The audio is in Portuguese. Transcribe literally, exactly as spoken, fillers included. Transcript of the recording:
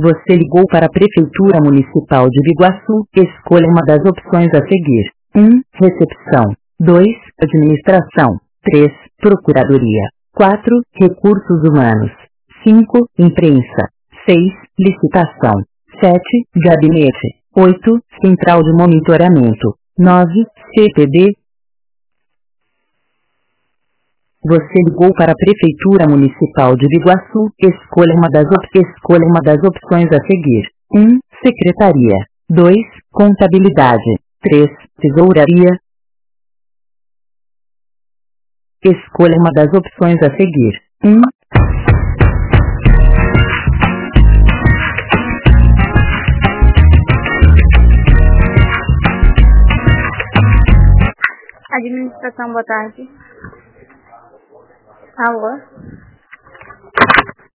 Você ligou para a Prefeitura Municipal de Biguaçu. Escolha uma das opções a seguir. um. Recepção. dois. Administração. três. Procuradoria. quatro. Recursos humanos. cinco. Imprensa. seis. Licitação. sete. Gabinete. oito. Central de monitoramento. nove. C P D. Você ligou para a Prefeitura Municipal de Biguaçu. Escolha uma das, op Escolha uma das opções a seguir. um. Secretaria. dois. Contabilidade. três. Tesouraria. Escolha uma das opções a seguir. um. Administração, boa tarde. Alô?